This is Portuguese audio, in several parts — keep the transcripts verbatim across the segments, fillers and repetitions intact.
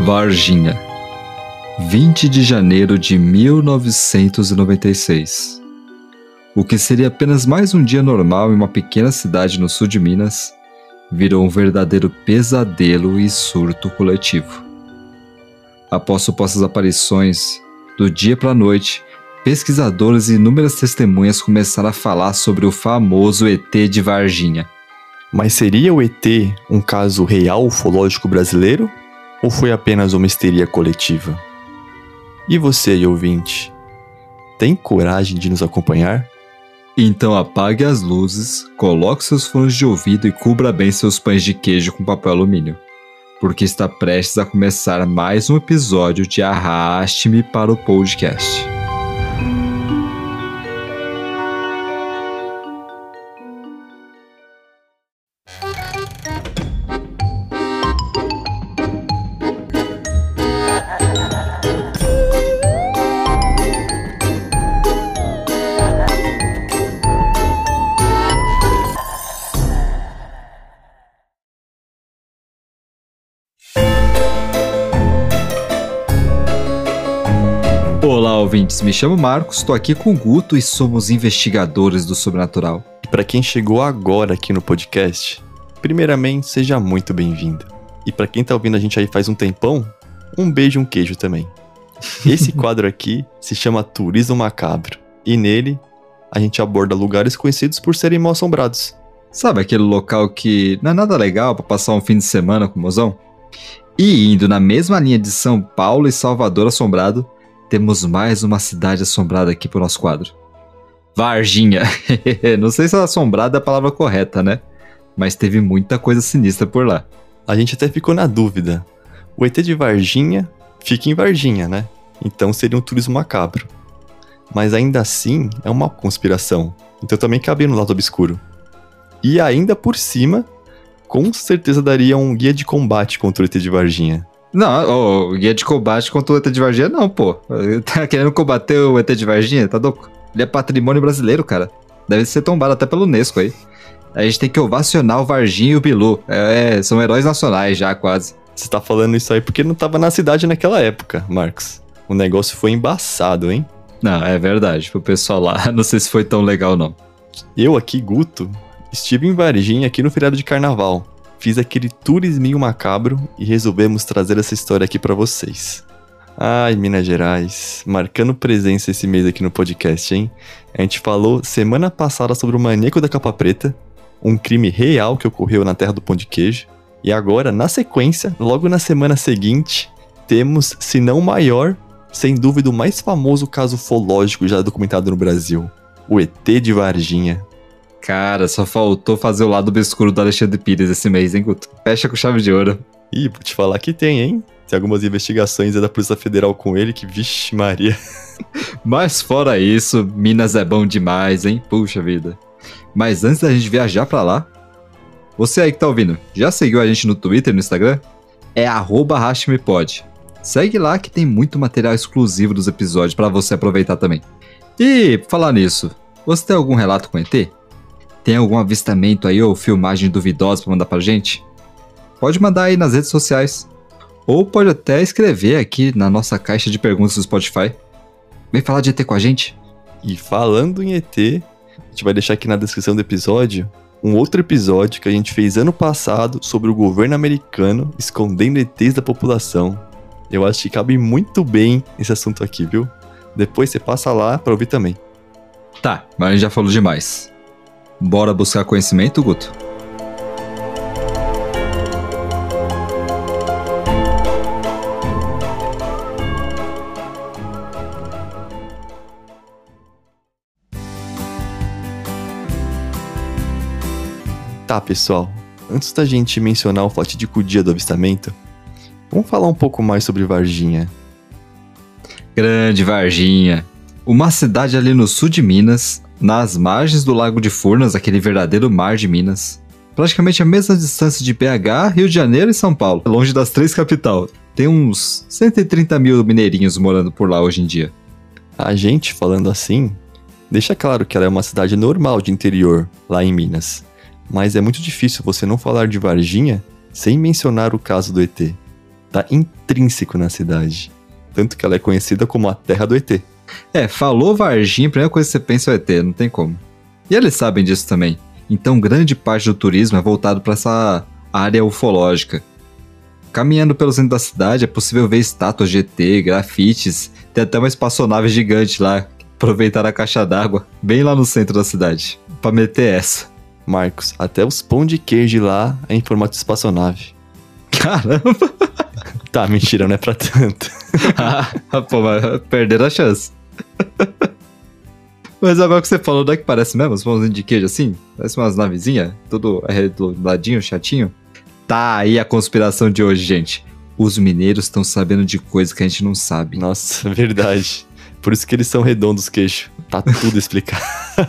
Varginha, vinte de janeiro de mil novecentos e noventa e seis. O que seria apenas mais um dia normal em uma pequena cidade no sul de Minas, virou um verdadeiro pesadelo e surto coletivo. Após supostas aparições, do dia para a noite, pesquisadores e inúmeras testemunhas começaram a falar sobre o famoso E T de Varginha. Mas seria o E T um caso real ufológico brasileiro? Ou foi apenas uma histeria coletiva? E você aí, ouvinte, tem coragem de nos acompanhar? Então apague as luzes, coloque seus fones de ouvido e cubra bem seus pães de queijo com papel alumínio, porque está prestes a começar mais um episódio de Arraste-me para o Podcast. Olá, ouvintes, me chamo Marcos, estou aqui com o Guto e somos investigadores do sobrenatural. E para quem chegou agora aqui no podcast, primeiramente, seja muito bem-vindo. E para quem tá ouvindo a gente aí faz um tempão, um beijo e um queijo também. Esse quadro aqui se chama Turismo Macabro, e nele a gente aborda lugares conhecidos por serem mal assombrados. Sabe aquele local que não é nada legal para passar um fim de semana com o mozão? E indo na mesma linha de São Paulo e Salvador assombrado, temos mais uma cidade assombrada aqui pro nosso quadro. Varginha. Não sei se assombrada é a palavra correta, né? Mas teve muita coisa sinistra por lá. A gente até ficou na dúvida. O E T de Varginha fica em Varginha, né? Então seria um turismo macabro. Mas ainda assim é uma conspiração. Então também cabe no lado obscuro. E ainda por cima, com certeza daria um guia de combate contra o E T de Varginha. Não, o guia de combate contra o E T de Varginha não, pô. Tá querendo combater o E T de Varginha? Tá louco? Ele é patrimônio brasileiro, cara. Deve ser tombado até pelo Unesco aí. A gente tem que ovacionar o Varginha e o Bilu. É, são heróis nacionais já, quase. Você tá falando isso aí porque não tava na cidade naquela época, Marcos. O negócio foi embaçado, hein? Não, é verdade. Pro pessoal lá, não sei se foi tão legal, não. Eu aqui, Guto, estive em Varginha aqui no feriado de carnaval. Fiz aquele turisminho macabro e resolvemos trazer essa história aqui pra vocês. Ai, Minas Gerais, marcando presença esse mês aqui no podcast, hein? A gente falou semana passada sobre o maníaco da capa preta, um crime real que ocorreu na terra do pão de queijo. E agora, na sequência, logo na semana seguinte, temos, se não o maior, sem dúvida o mais famoso caso ufológico já documentado no Brasil, o E T de Varginha. Cara, só faltou fazer o lado obscuro do Alexandre Pires esse mês, hein, Guto? Fecha com chave de ouro. Ih, vou te falar que tem, hein? Tem algumas investigações da Polícia Federal com ele que, vixe Maria. Mas fora isso, Minas é bom demais, hein? Puxa vida. Mas antes da gente viajar pra lá, você aí que tá ouvindo, já seguiu a gente no Twitter e no Instagram? É arroba arraste-me-pod. Segue lá que tem muito material exclusivo dos episódios pra você aproveitar também. E, por falar nisso, você tem algum relato com E T? Tem algum avistamento aí ou filmagem duvidosa pra mandar pra gente? Pode mandar aí nas redes sociais. Ou pode até escrever aqui na nossa caixa de perguntas do Spotify. Vem falar de E T com a gente. E falando em E T, a gente vai deixar aqui na descrição do episódio um outro episódio que a gente fez ano passado sobre o governo americano escondendo E Tês da população. Eu acho que cabe muito bem esse assunto aqui, viu? Depois você passa lá pra ouvir também. Tá, mas a gente já falou demais. Bora buscar conhecimento, Guto? Tá, pessoal. Antes da gente mencionar o fatídico dia do avistamento, vamos falar um pouco mais sobre Varginha. Grande Varginha. Uma cidade ali no sul de Minas, nas margens do Lago de Furnas, aquele verdadeiro mar de Minas. Praticamente a mesma distância de B H, Rio de Janeiro e São Paulo, longe das três capitais. Tem uns cento e trinta mil mineirinhos morando por lá hoje em dia. A gente, falando assim, deixa claro que ela é uma cidade normal de interior, lá em Minas. Mas é muito difícil você não falar de Varginha sem mencionar o caso do E T. tá intrínseco na cidade. Tanto que ela é conhecida como a Terra do E T. É, falou Varginha, a primeira coisa que você pensa é o E T, não tem como. E eles sabem disso também. Então grande parte do turismo é voltado para essa área ufológica. Caminhando pelo centro da cidade é possível ver estátuas de E T, grafites, tem até uma espaçonave gigante lá. Aproveitar a caixa d'água, bem lá no centro da cidade, pra meter essa. Marcos, até os pão de queijo lá é em formato de espaçonave. Caramba! Tá, mentira, não é pra tanto. Ah, pô, mas perderam a chance. Mas agora que você falou, não é que parece mesmo? Os pãozinhos de queijo assim? Parece umas navezinhas, tudo arredoladinho, chatinho. Tá aí a conspiração de hoje, gente. Os mineiros estão sabendo de coisa que a gente não sabe. Nossa, verdade. Por isso que eles são redondos, queixo. Tá tudo explicado.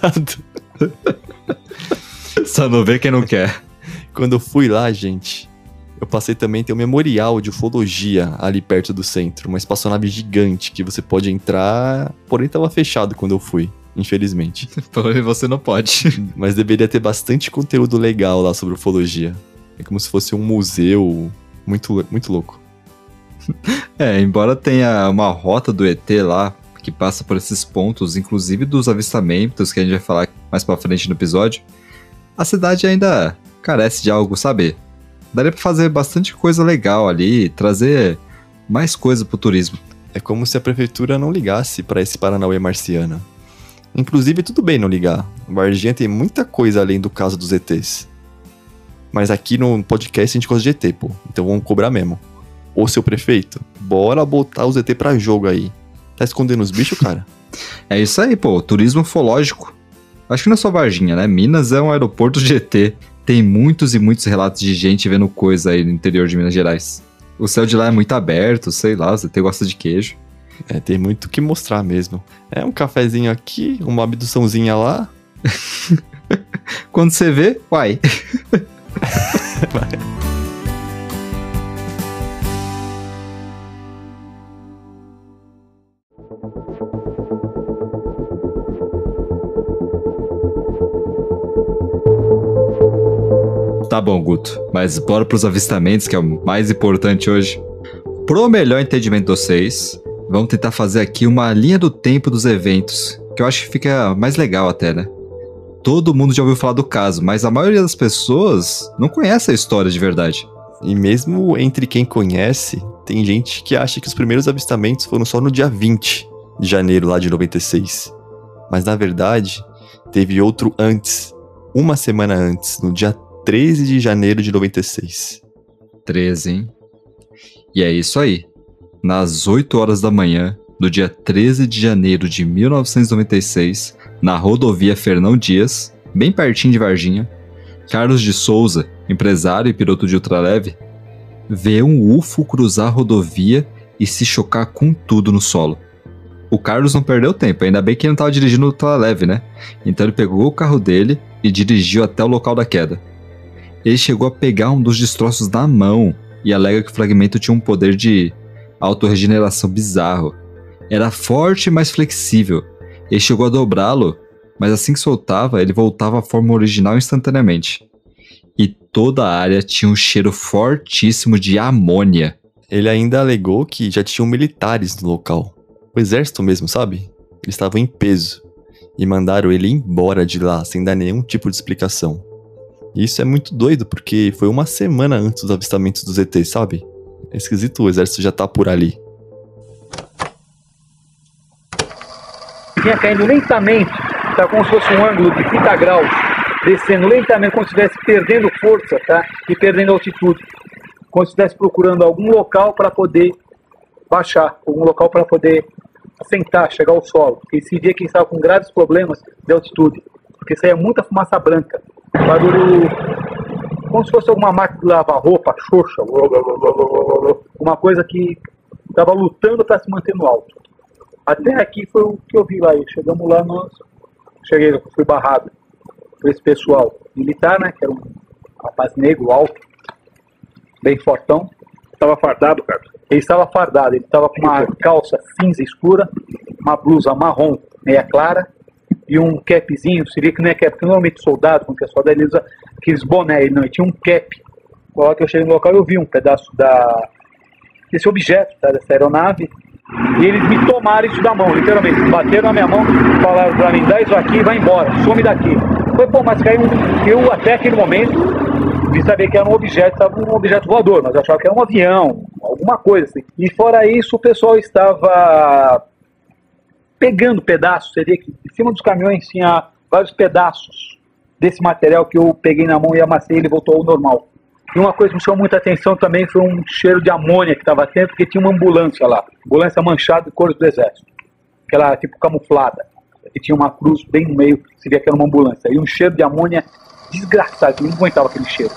Só não vê quem não quer. Quando eu fui lá, gente, eu passei também, tem um memorial de ufologia ali perto do centro. Uma espaçonave gigante que você pode entrar, porém tava fechado quando eu fui, infelizmente. Porém você não pode. Mas deveria ter bastante conteúdo legal lá sobre ufologia. É como se fosse um museu muito, muito louco. É, embora tenha uma rota do E T lá, que passa por esses pontos, inclusive dos avistamentos, que a gente vai falar mais pra frente no episódio, a cidade ainda carece de algo, sabe? Daria pra fazer bastante coisa legal ali, trazer mais coisa pro turismo. É como se a prefeitura não ligasse pra esse Paranauê marciano. Inclusive, tudo bem não ligar. Varginha tem muita coisa além do caso dos E Tês. Mas aqui no podcast a gente gosta de E T, pô. Então vamos cobrar mesmo. Ô, seu prefeito, bora botar os E T pra jogo aí. Tá escondendo os bichos, cara? É isso aí, pô. Turismo ufológico. Acho que não é só Varginha, né? Minas é um aeroporto de E T. Tem muitos e muitos relatos de gente vendo coisa aí no interior de Minas Gerais. O céu de lá é muito aberto, sei lá, os E T gostam de queijo. É, tem muito o que mostrar mesmo. É um cafezinho aqui, uma abduçãozinha lá. Quando você vê, uai. Tá bom, Guto, mas bora pros avistamentos, que é o mais importante hoje. Pro melhor entendimento de vocês, vamos tentar fazer aqui uma linha do tempo dos eventos, que eu acho que fica mais legal até, né? Todo mundo já ouviu falar do caso, mas a maioria das pessoas não conhece a história de verdade. E mesmo entre quem conhece, tem gente que acha que os primeiros avistamentos foram só no dia vinte de janeiro lá de noventa e seis. Mas na verdade, teve outro antes, uma semana antes, no dia treze de janeiro de noventa e seis. treze, hein? E é isso aí. Nas oito horas da manhã, do dia treze de janeiro de mil novecentos e noventa e seis, na rodovia Fernão Dias, bem pertinho de Varginha, Carlos de Souza, empresário e piloto de ultraleve, vê um U F O cruzar a rodovia e se chocar com tudo no solo. O Carlos não perdeu tempo, ainda bem que ele não estava dirigindo o ultraleve, né? Então ele pegou o carro dele e dirigiu até o local da queda. Ele chegou a pegar um dos destroços na mão e alega que o fragmento tinha um poder de autorregeneração bizarro. Era forte, mas flexível. Ele chegou a dobrá-lo, mas assim que soltava, ele voltava à forma original instantaneamente. E toda a área tinha um cheiro fortíssimo de amônia. Ele ainda alegou que já tinham militares no local. O exército mesmo, sabe? Eles estavam em peso. E mandaram ele embora de lá, sem dar nenhum tipo de explicação. E isso é muito doido, porque foi uma semana antes dos avistamentos dos E Tês, sabe? É esquisito o exército já tá por ali. Vinha caindo lentamente, tá como se fosse um ângulo de trinta graus, descendo lentamente, como se estivesse perdendo força, tá? E perdendo altitude. Como se estivesse procurando algum local para poder baixar, algum local para poder assentar, chegar ao solo. Porque se via que estava com graves problemas de altitude, porque saía muita fumaça branca. Barulho como se fosse alguma máquina de lavar roupa, xoxa, uma coisa que estava lutando para se manter no alto. Até aqui foi o que eu vi lá. Chegamos lá, nós cheguei, fui barrado por esse pessoal militar, né? Que era um rapaz negro, alto, bem fortão. Estava fardado, cara? Ele estava fardado, ele estava com uma calça cinza escura, uma blusa marrom meia clara e um capzinho. Se vê que não é cap, porque normalmente soldado, quando é soldado, ele usa aqueles boné. Ele não, ele tinha um cap. Na hora que eu cheguei no local, eu vi um pedaço da, desse objeto, tá? Dessa aeronave. E eles me tomaram isso da mão, literalmente. Bateram na minha mão, falaram pra mim, dá isso aqui e vai embora, some daqui. Foi, pô, mas caiu um... Eu, até aquele momento, vi saber que era um objeto, estava um objeto voador, mas eu achava que era um avião, alguma coisa assim. E fora isso, o pessoal estava pegando pedaços, seria que em cima dos caminhões tinha vários pedaços desse material que eu peguei na mão e amassei e ele voltou ao normal. E uma coisa que me chamou muita atenção também foi um cheiro de amônia que estava dentro, porque tinha uma ambulância lá, ambulância manchada de cores do exército, aquela tipo camuflada, que tinha uma cruz bem no meio, se via que era uma ambulância, e um cheiro de amônia desgraçado, eu não aguentava aquele cheiro.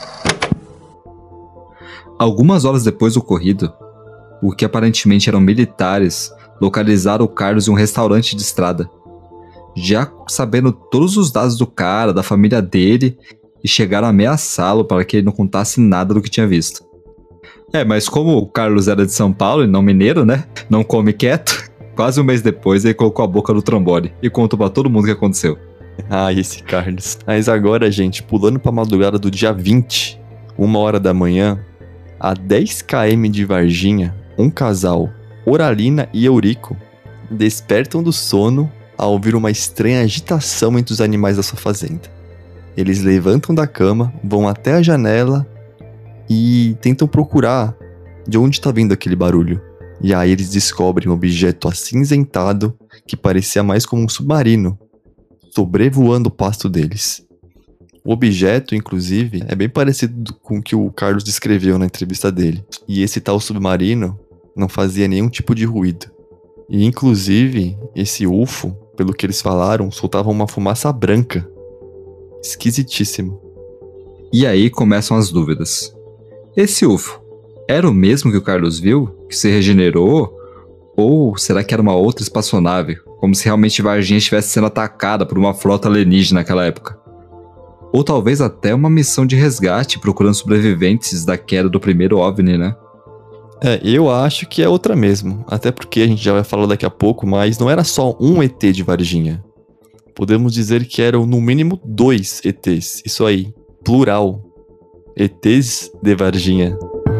Algumas horas depois do ocorrido, o que aparentemente eram militares localizaram o Carlos em um restaurante de estrada, já sabendo todos os dados do cara, da família dele, e chegaram a ameaçá-lo para que ele não contasse nada do que tinha visto. É, mas como o Carlos era de São Paulo e não mineiro, né? Não come quieto. Quase um mês depois ele colocou a boca no trombone e contou pra todo mundo o que aconteceu. Ah, esse Carlos. Mas agora, gente, pulando pra madrugada do dia vinte, uma hora da manhã, a dez quilômetros de Varginha, um casal, Oralina e Eurico, despertam do sono ao ouvir uma estranha agitação entre os animais da sua fazenda. Eles levantam da cama, vão até a janela e tentam procurar de onde está vindo aquele barulho. E aí eles descobrem um objeto acinzentado que parecia mais como um submarino, sobrevoando o pasto deles. O objeto, inclusive, é bem parecido com o que o Carlos descreveu na entrevista dele. E esse tal submarino não fazia nenhum tipo de ruído. E, inclusive, esse U F O, pelo que eles falaram, soltava uma fumaça branca. Esquisitíssimo. E aí começam as dúvidas. Esse U F O era o mesmo que o Carlos viu, que se regenerou? Ou será que era uma outra espaçonave, como se realmente Varginha estivesse sendo atacada por uma frota alienígena naquela época? Ou talvez até uma missão de resgate procurando sobreviventes da queda do primeiro OVNI, né? É, eu acho que é outra mesmo, até porque a gente já vai falar daqui a pouco, mas não era só um E T de Varginha. Podemos dizer que eram no mínimo dois E Tês, isso aí, plural. E Tês de Varginha.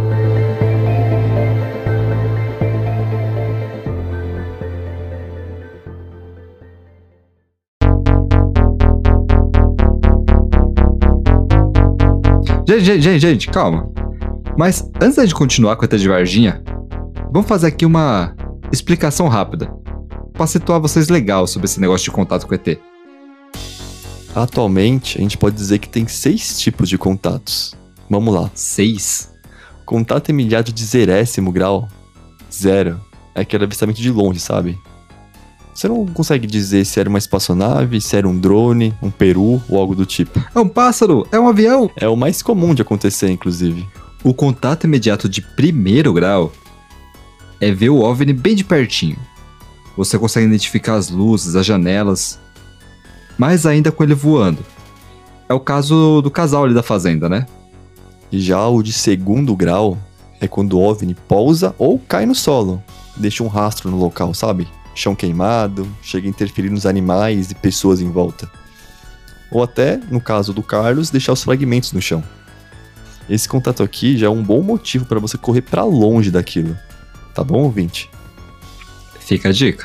Gente, gente, gente, gente, calma. Mas antes da gente continuar com a E T de Varginha, vamos fazer aqui uma explicação rápida, pra situar vocês legal sobre esse negócio de contato com o E T. Atualmente, a gente pode dizer que tem seis tipos de contatos. Vamos lá. Seis? Contato imediato de zerésimo grau. Zero. É aquele avistamento de longe, sabe? Você não consegue dizer se era uma espaçonave, se era um drone, um peru ou algo do tipo. É um pássaro! É um avião! É o mais comum de acontecer, inclusive. O contato imediato de primeiro grau é ver o OVNI bem de pertinho. Você consegue identificar as luzes, as janelas, mais ainda com ele voando. É o caso do casal ali da fazenda, né? E já o de segundo grau é quando o OVNI pousa ou cai no solo, deixa um rastro no local, sabe? Chão queimado, chega a interferir nos animais e pessoas em volta. Ou até, no caso do Carlos, deixar os fragmentos no chão. Esse contato aqui já é um bom motivo para você correr para longe daquilo. Tá bom, ouvinte? Fica a dica.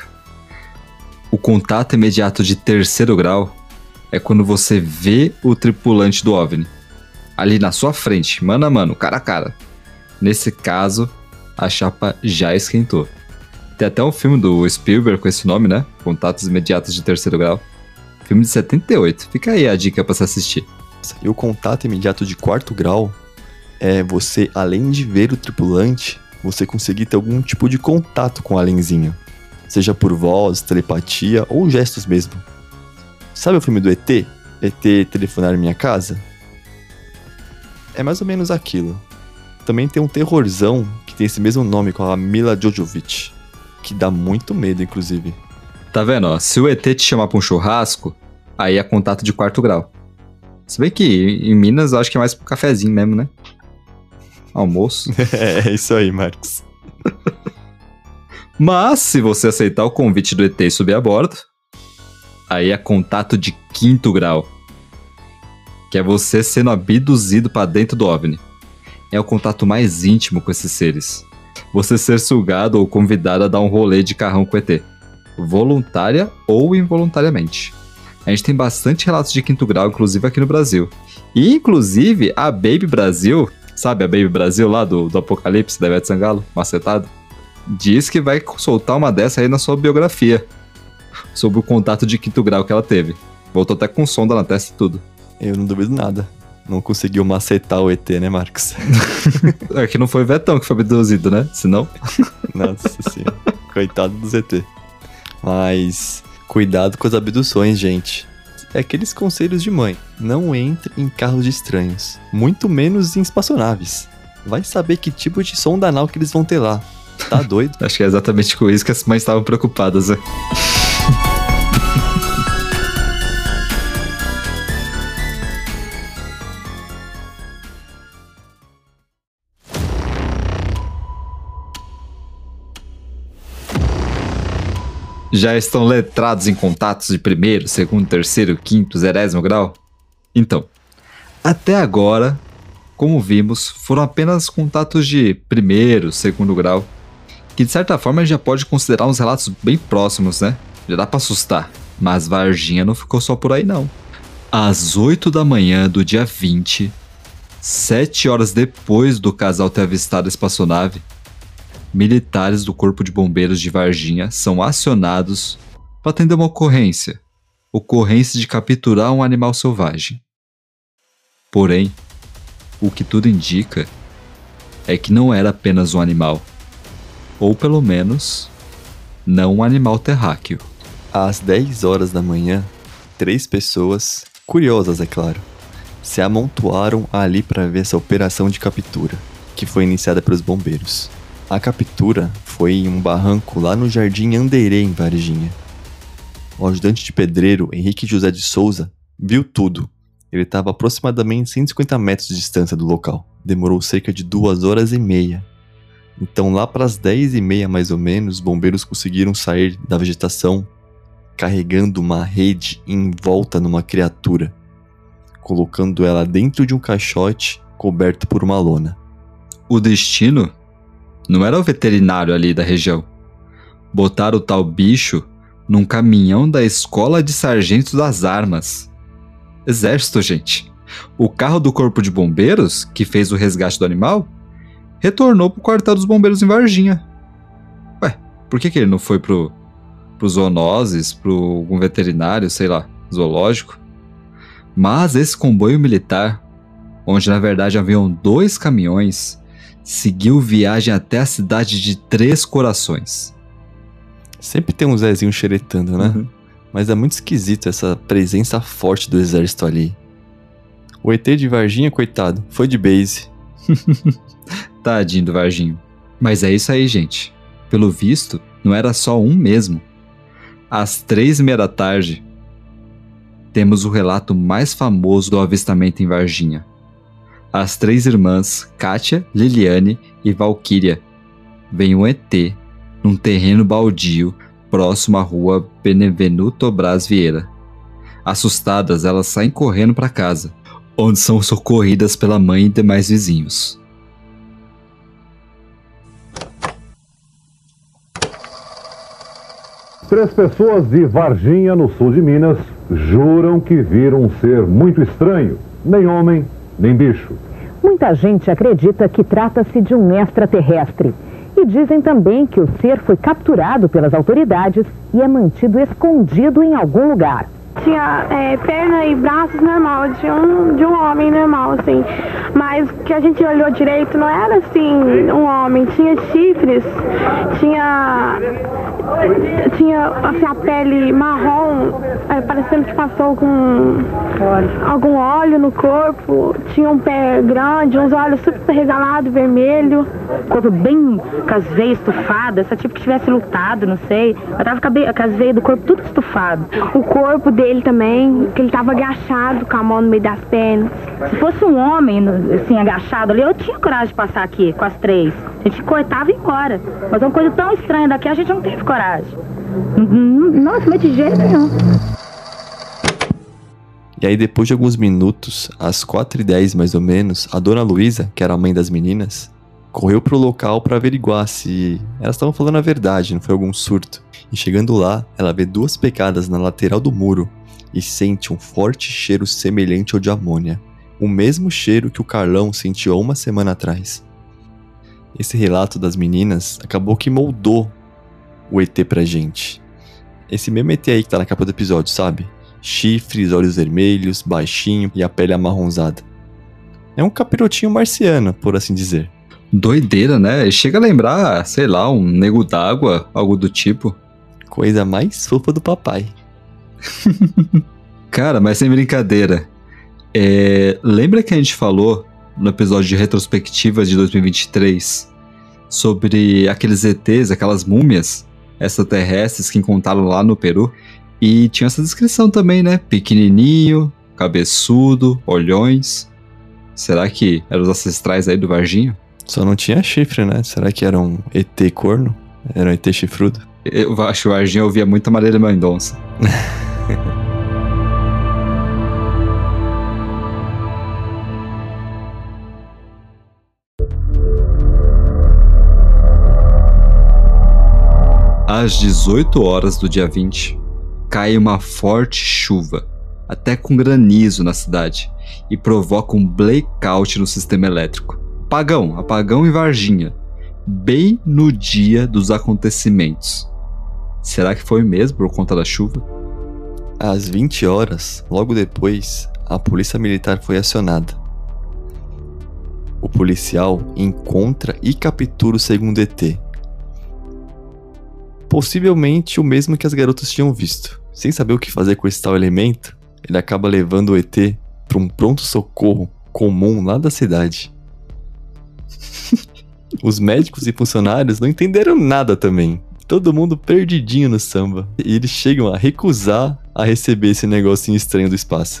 O contato imediato de terceiro grau é quando você vê o tripulante do OVNI ali na sua frente, mano a mano, cara a cara. Nesse caso, a chapa já esquentou. Tem até um filme do Spielberg com esse nome, né? Contatos imediatos de terceiro grau. Filme de setenta e oito. Fica aí a dica pra se assistir. E o contato imediato de quarto grau é você, além de ver o tripulante, você conseguir ter algum tipo de contato com o alienzinho. Seja por voz, telepatia ou gestos mesmo. Sabe o filme do E T? E T Telefonar em Minha Casa? É mais ou menos aquilo. Também tem um terrorzão que tem esse mesmo nome com a Mila Jovovich, que dá muito medo, inclusive. Tá vendo, ó? Se o E T te chamar pra um churrasco, aí é contato de quarto grau. Se bem que em Minas eu acho que é mais pro cafezinho mesmo, né? Almoço. É, isso aí, Marcos. Mas, se você aceitar o convite do E T e subir a bordo, aí é contato de quinto grau. Que é você sendo abduzido pra dentro do OVNI. É o contato mais íntimo com esses seres. você ser sugado ou convidado a dar um rolê de carrão com o E T, voluntária ou involuntariamente. A gente tem bastante relatos de quinto grau, inclusive aqui no Brasil. E, inclusive, a Baby Brasil, sabe a Baby Brasil lá do, do Apocalipse, da Ivete Sangalo, macetada, diz que vai soltar uma dessa aí na sua biografia, sobre o contato de quinto grau que ela teve. Voltou até com sonda na testa e tudo. Eu não duvido nada. Não conseguiu macetar o E T, né, Marcos? É que não foi o Vetão que foi abduzido, né? Senão... Nossa senhora. Coitado do Z T. Mas... cuidado com as abduções, gente. É aqueles conselhos de mãe. Não entre em carros de estranhos. Muito menos em espaçonaves. Vai saber que tipo de sonda anal que eles vão ter lá. Tá doido? Acho que é exatamente com isso que as mães estavam preocupadas, né? Já estão letrados em contatos de primeiro, segundo, terceiro, quinto, zerésimo grau? Então, até agora, como vimos, foram apenas contatos de primeiro, segundo grau, que de certa forma a gente já pode considerar uns relatos bem próximos, né? Já dá pra assustar. Mas Varginha não ficou só por aí não. Às oito da manhã do dia vinte, sete horas depois do casal ter avistado a espaçonave, militares do Corpo de Bombeiros de Varginha são acionados para atender uma ocorrência. Ocorrência de capturar um animal selvagem. Porém, o que tudo indica é que não era apenas um animal. Ou pelo menos, não um animal terráqueo. Às dez horas da manhã, três pessoas, curiosas é claro, se amontoaram ali para ver essa operação de captura, que foi iniciada pelos bombeiros. A captura foi em um barranco lá no Jardim Anderê, em Varginha. O ajudante de pedreiro, Henrique José de Souza, viu tudo. Ele estava aproximadamente cento e cinquenta metros de distância do local. Demorou cerca de duas horas e meia. Então lá para as dez e meia mais ou menos, os bombeiros conseguiram sair da vegetação carregando uma rede em volta numa criatura, colocando ela dentro de um caixote coberto por uma lona. O destino não era o veterinário ali da região. Botaram o tal bicho num caminhão da Escola de Sargentos das Armas. Exército, gente. O carro do Corpo de Bombeiros, que fez o resgate do animal, retornou pro quartel dos bombeiros em Varginha. Ué, por que que ele não foi pro, pro zoonoses, pro algum veterinário, sei lá, zoológico? Mas esse comboio militar, onde na verdade haviam dois caminhões, seguiu viagem até a cidade de Três Corações. Sempre tem um Zezinho xeretando, né? Uhum. Mas é muito esquisito essa presença forte do exército ali. O E T de Varginha, coitado, foi de base. Tadinho do Varginho. Mas é isso aí, gente. Pelo visto, não era só um mesmo. Às três e meia da tarde, temos o relato mais famoso do avistamento em Varginha. As três irmãs, Kátia, Liliane e Valquíria, veem um E T num terreno baldio próximo à rua Benevenuto Braz Vieira. Assustadas, elas saem correndo para casa, onde são socorridas pela mãe e demais vizinhos. Três pessoas de Varginha, no sul de Minas, juram que viram um ser muito estranho, nem homem, nem bicho. Muita gente acredita que trata-se de um extraterrestre. E dizem também que o ser foi capturado pelas autoridades e é mantido escondido em algum lugar. Tinha é, perna e braços normal, de um, de um homem normal, assim. Mas que a gente olhou direito, não era assim um homem. Tinha chifres, tinha, tinha assim, a pele marrom, é, parecendo que passou com algum óleo no corpo. Tinha um pé grande, uns olhos super regalados, vermelho. Corpo bem com as veias estufadas, essa tipo que tivesse lutado, não sei. Eu tava com as veias do corpo tudo estufado. O corpo dele também, que ele tava agachado com a mão no meio das pernas. Se fosse um homem, assim, agachado ali, eu tinha coragem de passar aqui com as três. A gente cortava e ia embora. Mas uma coisa tão estranha daqui, a gente não teve coragem. Nossa, mas de jeito nenhum. E aí, depois de alguns minutos, às quatro e dez mais ou menos, a dona Luísa, que era a mãe das meninas, correu pro local para averiguar se elas estavam falando a verdade, não foi algum surto. E chegando lá, ela vê duas pegadas na lateral do muro e sente um forte cheiro semelhante ao de amônia. O mesmo cheiro que o Carlão sentiu há uma semana atrás. Esse relato das meninas acabou que moldou o E T pra gente. Esse mesmo E T aí que tá na capa do episódio, sabe? Chifres, olhos vermelhos, baixinho e a pele amarronzada. É um capirotinho marciano, por assim dizer. Doideira, né? Chega a lembrar, sei lá, um nego d'água, algo do tipo. Coisa mais fofa do papai. Cara, mas sem brincadeira. É... Lembra que a gente falou no episódio de retrospectivas de dois mil e vinte e três sobre aqueles E Tês, aquelas múmias extraterrestres que encontraram lá no Peru? E tinha essa descrição também, né? Pequenininho, cabeçudo, olhões. Será que eram os ancestrais aí do Varginha? Só não tinha chifre, né? Será que era um E T corno? Era um E T chifrudo? Eu acho que o Varginha ouvia muito a Marília Mendonça. Às dezoito horas do dia vinte, cai uma forte chuva, até com granizo na cidade, e provoca um blackout no sistema elétrico. Apagão, apagão em Varginha, bem no dia dos acontecimentos. Será que foi mesmo por conta da chuva? Às vinte horas, logo depois, a polícia militar foi acionada. O policial encontra e captura o segundo E T. Possivelmente o mesmo que as garotas tinham visto. Sem saber o que fazer com esse tal elemento, ele acaba levando o E T para um pronto-socorro comum lá da cidade. Os médicos e funcionários não entenderam nada também. Todo mundo perdidinho no samba. E eles chegam a recusar a receber esse negocinho estranho do espaço.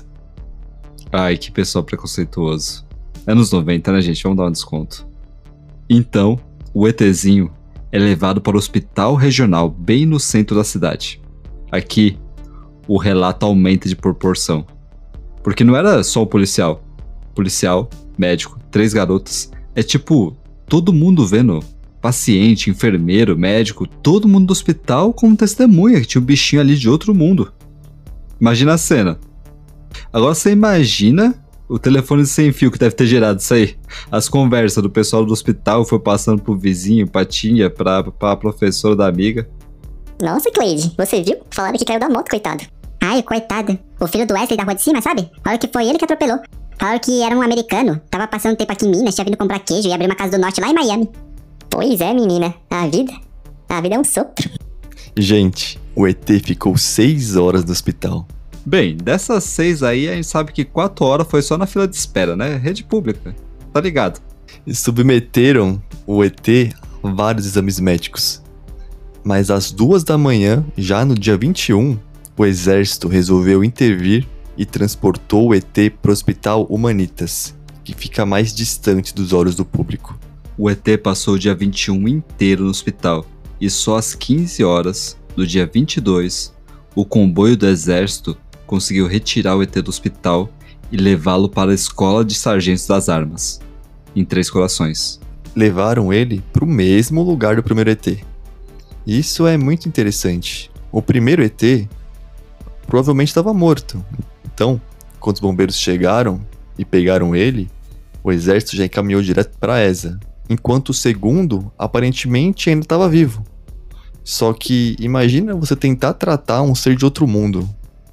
Ai, que pessoal preconceituoso. Anos noventa, né, gente? Vamos dar um desconto. Então, o ETzinho é levado para o hospital regional bem no centro da cidade. Aqui, o relato aumenta de proporção. Porque não era só o policial. Policial, médico, três garotas. É tipo, todo mundo vendo... Paciente, enfermeiro, médico, todo mundo do hospital como testemunha, que tinha um bichinho ali de outro mundo. Imagina a cena. Agora você imagina o telefone sem fio que deve ter gerado isso aí. As conversas do pessoal do hospital foi passando pro vizinho, pra tia, pra, pra professora da amiga. Nossa, Cleide, você viu? Falaram que caiu da moto, coitado. Ai, coitado. O filho do Wesley da rua de cima, sabe? Falaram que foi ele que atropelou. Falaram que era um americano, tava passando tempo aqui em Minas, tinha vindo comprar queijo e abrir uma casa do norte lá em Miami. Pois é, menina. A vida... A vida é um sopro. Gente, o E T ficou seis horas no hospital. Bem, dessas seis aí, a gente sabe que quatro horas foi só na fila de espera, né? Rede pública. Tá ligado? E submeteram o E T a vários exames médicos. Mas às duas da manhã, já no dia vinte e um, o exército resolveu intervir e transportou o E T pro Hospital Humanitas, que fica mais distante dos olhos do público. O E T passou o dia vinte e um inteiro no hospital, e só às quinze horas do dia vinte e dois, o comboio do exército conseguiu retirar o E T do hospital e levá-lo para a Escola de Sargentos das Armas, em Três Corações. Levaram ele para o mesmo lugar do primeiro E T. Isso é muito interessante. O primeiro E T provavelmente estava morto. Então, quando os bombeiros chegaram e pegaram ele, o exército já encaminhou direto para a E S A. Enquanto o segundo, aparentemente, ainda estava vivo. Só que, imagina você tentar tratar um ser de outro mundo.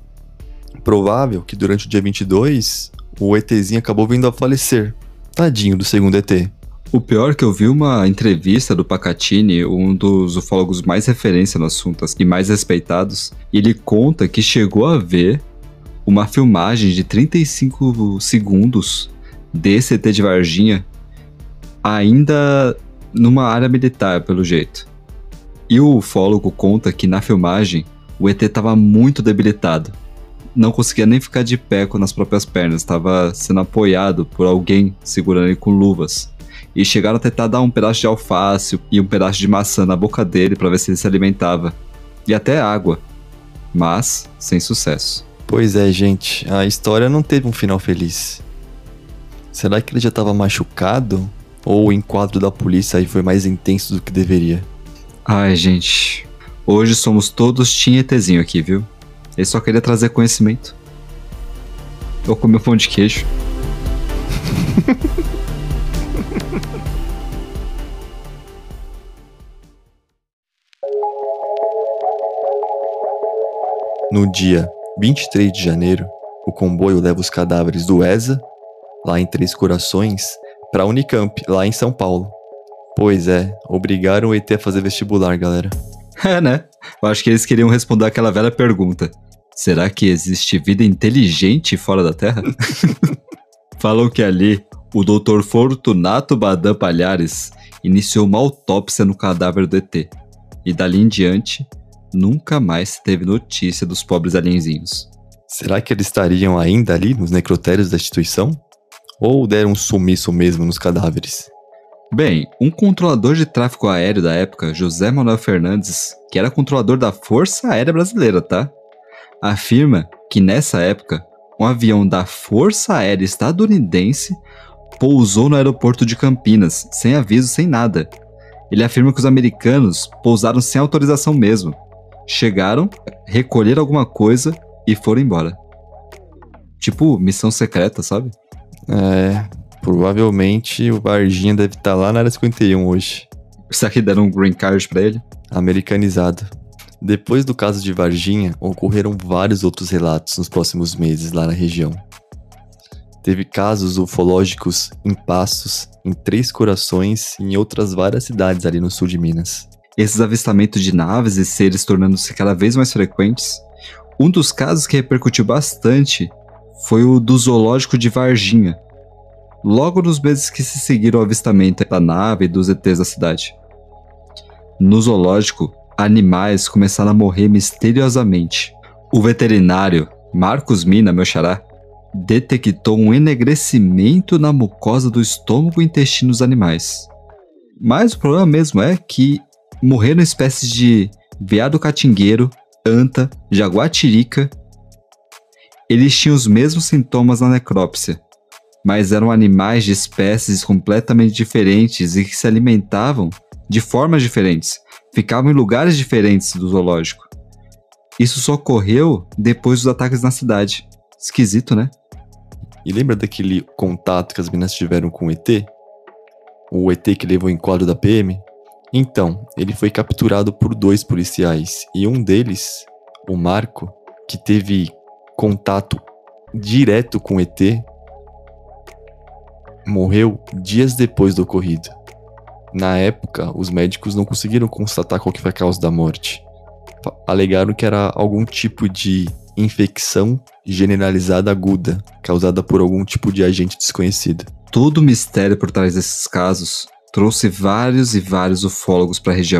Provável que durante o dia vinte e dois, o ETzinho acabou vindo a falecer. Tadinho do segundo E T. O pior é que eu vi uma entrevista do Pacatini, um dos ufólogos mais referência no assunto e mais respeitados, e ele conta que chegou a ver uma filmagem de trinta e cinco segundos desse E T de Varginha, ainda numa área militar, pelo jeito. E o ufólogo conta que na filmagem o E T estava muito debilitado. Não conseguia nem ficar de pé nas próprias pernas, estava sendo apoiado por alguém segurando ele com luvas. E chegaram a tentar dar um pedaço de alface e um pedaço de maçã na boca dele para ver se ele se alimentava. E até água. Mas sem sucesso. Pois é, gente, a história não teve um final feliz. Será que ele já estava machucado Ou o enquadro da polícia aí foi mais intenso do que deveria? Ai, gente. Hoje somos todos Team ETzinho aqui, viu? Ele só queria trazer conhecimento. Eu comi um pão de queijo. No dia vinte e três de janeiro, o comboio leva os cadáveres do ESA, lá em Três Corações, para a Unicamp, lá em São Paulo. Pois é, obrigaram o E T a fazer vestibular, galera. É, né? Eu acho que eles queriam responder aquela velha pergunta. Será que existe vida inteligente fora da Terra? Falam que ali, o doutor Fortunato Badam Palhares iniciou uma autópsia no cadáver do E T. E dali em diante, nunca mais teve notícia dos pobres alienzinhos. Será que eles estariam ainda ali nos necrotérios da instituição? Ou deram um sumiço mesmo nos cadáveres? Bem, um controlador de tráfego aéreo da época, José Manuel Fernandes, que era controlador da Força Aérea Brasileira, tá? Afirma que nessa época, um avião da Força Aérea Estadunidense pousou no aeroporto de Campinas, sem aviso, sem nada. Ele afirma que os americanos pousaram sem autorização mesmo. Chegaram, recolheram alguma coisa e foram embora. Tipo, missão secreta, sabe? É, provavelmente o Varginha deve estar lá na área cinquenta e um hoje. Será que deram um green card pra ele? Americanizado. Depois do caso de Varginha, ocorreram vários outros relatos nos próximos meses lá na região. Teve casos ufológicos em Passos, em Três Corações e em outras várias cidades ali no sul de Minas. Esses avistamentos de naves e seres tornando-se cada vez mais frequentes. Um dos casos que repercutiu bastante foi o do zoológico de Varginha, logo nos meses que se seguiram ao avistamento da nave e dos E Tês da cidade. No zoológico, animais começaram a morrer misteriosamente. O veterinário Marcos Mina, meu xará, detectou um enegrecimento na mucosa do estômago e intestino dos animais. Mas o problema mesmo é que morreram espécies de veado catingueiro, anta, jaguatirica. Eles tinham os mesmos sintomas na necrópsia, mas eram animais de espécies completamente diferentes e que se alimentavam de formas diferentes, ficavam em lugares diferentes do zoológico. Isso só ocorreu depois dos ataques na cidade. Esquisito, né? E lembra daquele contato que as meninas tiveram com o E T? O E T que levou o enquadro da P M? Então, ele foi capturado por dois policiais, e um deles, o Marco, que teve contato direto com o E T, morreu dias depois do ocorrido. Na época, os médicos não conseguiram constatar qual que foi a causa da morte. Alegaram que era algum tipo de infecção generalizada aguda, causada por algum tipo de agente desconhecido. Todo o mistério por trás desses casos trouxe vários e vários ufólogos para a região.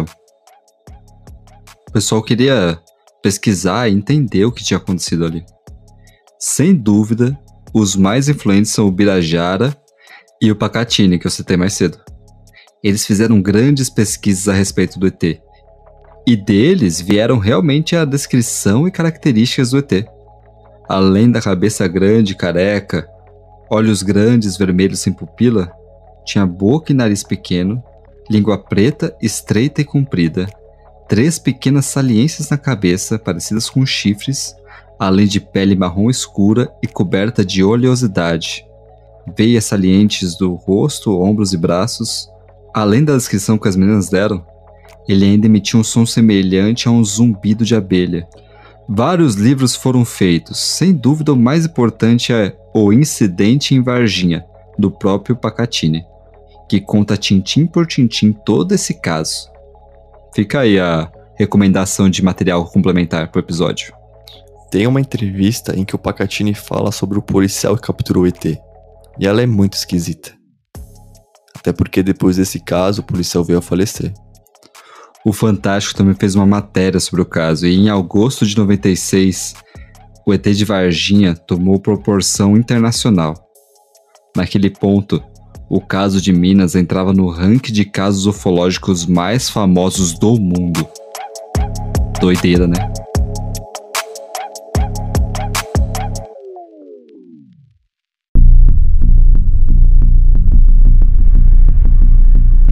O pessoal queria pesquisar e entender o que tinha acontecido ali. Sem dúvida, os mais influentes são o Birajara e o Pacatini, que eu citei mais cedo. Eles fizeram grandes pesquisas a respeito do E T. E deles vieram realmente a descrição e características do E T. Além da cabeça grande, careca, olhos grandes, vermelhos sem pupila, tinha boca e nariz pequeno, língua preta, estreita e comprida, três pequenas saliências na cabeça, parecidas com chifres, além de pele marrom escura e coberta de oleosidade, veias salientes do rosto, ombros e braços. Além da descrição que as meninas deram, ele ainda emitia um som semelhante a um zumbido de abelha. Vários livros foram feitos, sem dúvida o mais importante é O Incidente em Varginha, do próprio Pacatini, que conta tintim por tintim todo esse caso. Fica aí a recomendação de material complementar pro episódio. Tem uma entrevista em que o Pacatini fala sobre o policial que capturou o E T, e ela é muito esquisita. Até porque depois desse caso, o policial veio a falecer. O Fantástico também fez uma matéria sobre o caso, e em agosto de noventa e seis, o E T de Varginha tomou proporção internacional. Naquele ponto, o caso de Minas entrava no ranking de casos ufológicos mais famosos do mundo. Doideira, né?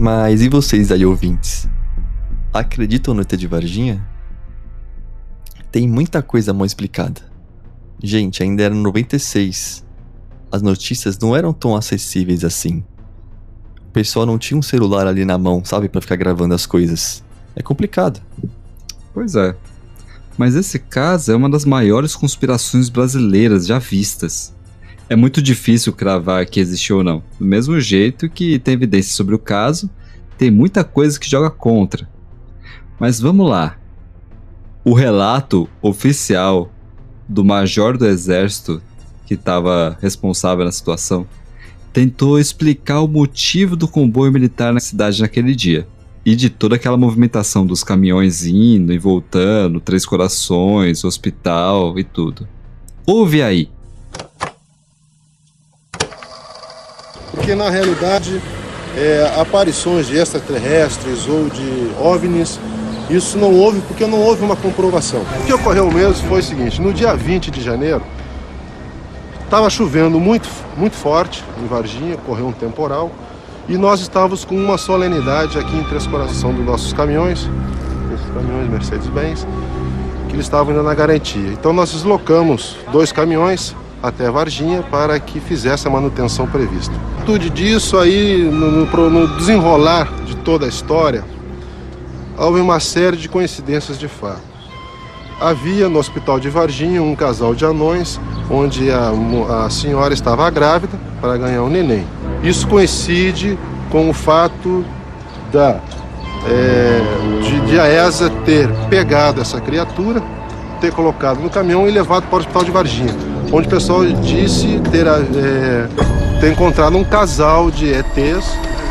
Mas e vocês aí, ouvintes? Acreditam no E T de Varginha? Tem muita coisa mal explicada. Gente, ainda era noventa e seis. As notícias não eram tão acessíveis assim. O pessoal não tinha um celular ali na mão, sabe, pra ficar gravando as coisas. É complicado. Pois é. Mas esse caso é uma das maiores conspirações brasileiras já vistas. É muito difícil cravar que existiu ou não. Do mesmo jeito que tem evidência sobre o caso, tem muita coisa que joga contra. Mas vamos lá. O relato oficial do major do exército que estava responsável na situação tentou explicar o motivo do comboio militar na cidade naquele dia. E de toda aquela movimentação dos caminhões indo e voltando, Três Corações, hospital e tudo. Ouve aí. Porque na realidade, é, aparições de extraterrestres ou de OVNIs, isso não houve porque não houve uma comprovação. O que ocorreu mesmo foi o seguinte: no dia vinte de janeiro, estava chovendo muito, muito forte em Varginha, ocorreu um temporal, e nós estávamos com uma solenidade aqui em Três Corações dos nossos caminhões, esses caminhões Mercedes-Benz, que eles estavam indo na garantia. Então nós deslocamos dois caminhões até Varginha para que fizesse a manutenção prevista. Tudo disso aí, no, no, no desenrolar de toda a história, houve uma série de coincidências de fato. Havia no hospital de Varginha um casal de anões, onde a, a senhora estava grávida para ganhar um neném. Isso coincide com o fato da, é, de, de a E S A ter pegado essa criatura, ter colocado no caminhão e levado para o hospital de Varginha, onde o pessoal disse ter, é, ter encontrado um casal de E Tês.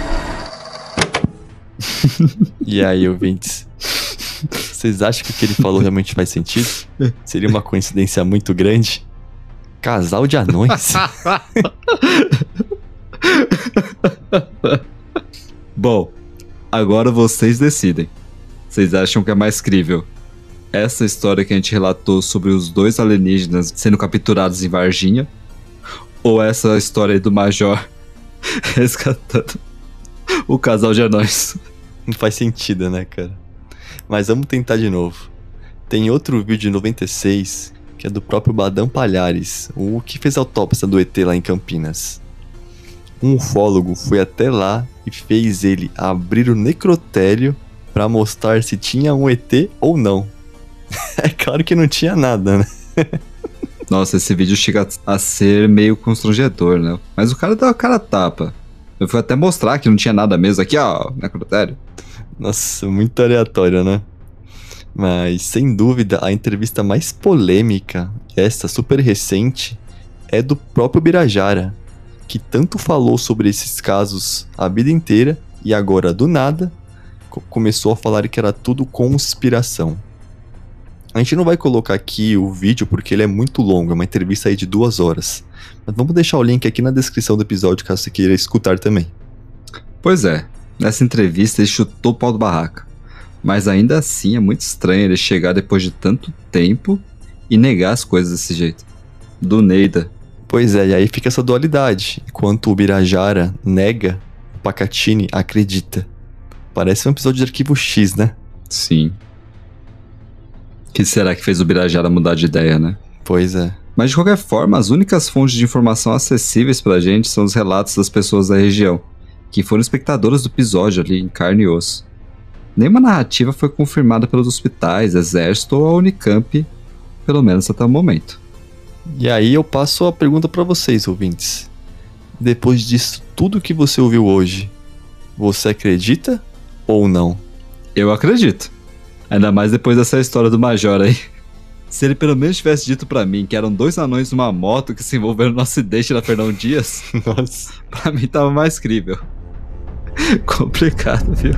E aí, ouvintes? Vocês acham que o que ele falou realmente faz sentido? Seria uma coincidência muito grande? Casal de anões? Bom, agora vocês decidem. Vocês acham que é mais crível essa história que a gente relatou sobre os dois alienígenas sendo capturados em Varginha, ou essa história aí do Major resgatando o casal de anões? Não faz sentido, né, cara? Mas vamos tentar de novo. Tem outro vídeo de noventa e seis, que é do próprio Badam Palhares, o que fez a autópsia do E T lá em Campinas. Um ufólogo foi até lá e fez ele abrir o necrotério para mostrar se tinha um E T ou não. É claro que não tinha nada, né? Nossa, esse vídeo chega a ser meio constrangedor, né? Mas o cara deu a cara a tapa. Eu fui até mostrar que não tinha nada mesmo. Aqui, ó, necrotério. Nossa, muito aleatório, né? Mas, sem dúvida, a entrevista mais polêmica, essa super recente, é do próprio Birajara, que tanto falou sobre esses casos a vida inteira e agora, do nada, co- começou a falar que era tudo conspiração. A gente não vai colocar aqui o vídeo porque ele é muito longo, é uma entrevista aí de duas horas. Mas vamos deixar o link aqui na descrição do episódio caso você queira escutar também. Pois é, nessa entrevista ele chutou o pau do barraca. Mas ainda assim é muito estranho ele chegar depois de tanto tempo e negar as coisas desse jeito. Do Neida. Pois é, e aí fica essa dualidade. Enquanto o Birajara nega, o Pacatini acredita. Parece um episódio de Arquivo X, né? Sim. O que será que fez o Birajara mudar de ideia, né? Pois é. Mas de qualquer forma, as únicas fontes de informação acessíveis pra gente são os relatos das pessoas da região, que foram espectadoras do episódio ali em carne e osso. Nenhuma narrativa foi confirmada pelos hospitais, exército ou a Unicamp, pelo menos até o momento. E aí eu passo a pergunta pra vocês, ouvintes. Depois disso tudo que você ouviu hoje, você acredita ou não? Eu acredito. Ainda mais depois dessa história do Major aí. Se ele pelo menos tivesse dito pra mim que eram dois anões numa moto que se envolveram no acidente da Fernão Dias, Nossa. pra mim tava mais crível. Complicado, viu?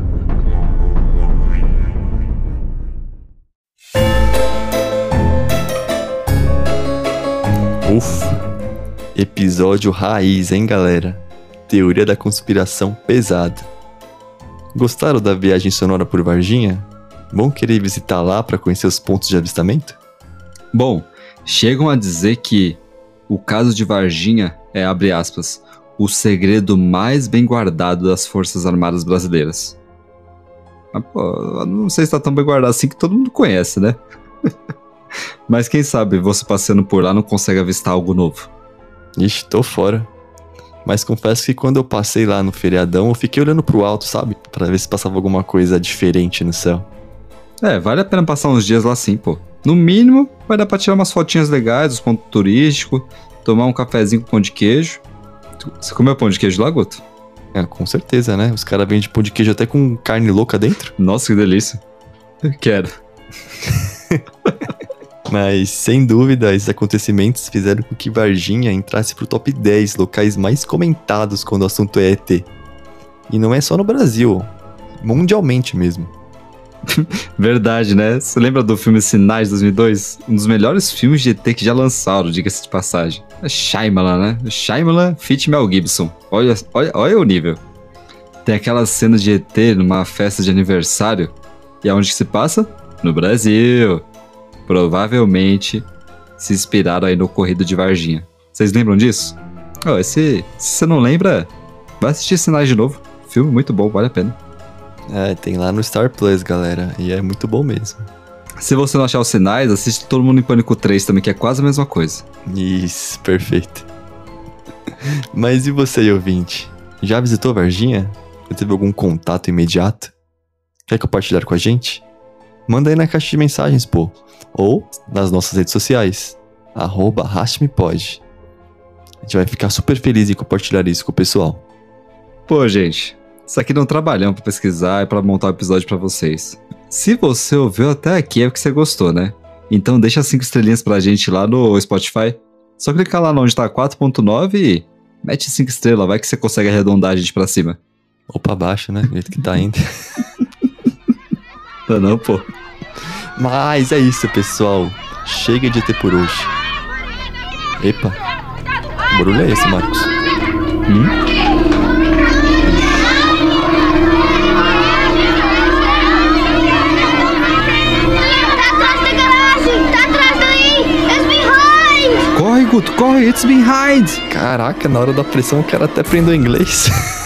Ufa. Episódio raiz, hein, galera? Teoria da conspiração pesada. Gostaram da viagem sonora por Varginha? Vão querer visitar lá pra conhecer os pontos de avistamento? Bom, chegam a dizer que o caso de Varginha é, abre aspas, o segredo mais bem guardado das Forças Armadas Brasileiras. Mas, pô, não sei se tá tão bem guardado assim que todo mundo conhece, né? Mas quem sabe você passeando por lá não consegue avistar algo novo. Ixi, tô fora. Mas confesso que quando eu passei lá no feriadão, eu fiquei olhando pro alto, sabe? Pra ver se passava alguma coisa diferente no céu. É, vale a pena passar uns dias lá sim, pô. No mínimo, vai dar pra tirar umas fotinhas legais, os pontos turísticos, tomar um cafezinho com pão de queijo. Você comeu pão de queijo lá, Guto? É, com certeza, né? Os caras vendem pão de queijo até com carne louca dentro. Nossa, que delícia. Quero. Mas, sem dúvida, esses acontecimentos fizeram com que Varginha entrasse pro top dez locais mais comentados quando o assunto é E T. E não é só no Brasil, mundialmente mesmo. Verdade, né? Você lembra do filme Sinais de dois mil e dois? Um dos melhores filmes de E T que já lançaram, diga-se de passagem. É Shyamalan, né? Shyamalan feat Mel Gibson. Olha, olha, olha o nível. Tem aquela cena de E T numa festa de aniversário. E aonde que se passa? No Brasil. Provavelmente se inspiraram aí no ocorrido de Varginha. Vocês lembram disso? Oh, esse, se você não lembra, vai assistir Sinais de novo. Filme muito bom, vale a pena. É, tem lá no Star Plus, galera. E é muito bom mesmo. Se você não achar os Sinais, assiste Todo Mundo em Pânico três também, que é quase a mesma coisa. Isso, perfeito. Mas e você, ouvinte? Já visitou Varginha? Já teve algum contato imediato? Quer compartilhar com a gente? Manda aí na caixa de mensagens, pô. Ou nas nossas redes sociais. Arroba Arraste-me-Pode. A gente vai ficar super feliz em compartilhar isso com o pessoal. Pô, gente, isso aqui não trabalhamos pra pesquisar e pra montar o um episódio pra vocês. Se você ouviu até aqui é porque você gostou, né? Então deixa cinco estrelinhas pra gente lá no Spotify. Só clicar lá onde tá quatro ponto nove e mete cinco estrelas, vai que você consegue arredondar a gente pra cima. Ou pra baixo, né? Do jeito que tá indo. Não, não, pô. Mas é isso, pessoal. Chega de E T por hoje. Epa. Que barulho é esse, Marcos? Hum? Corre, Guto, corre, it's behind! Caraca, na hora da pressão o cara até aprendeu inglês.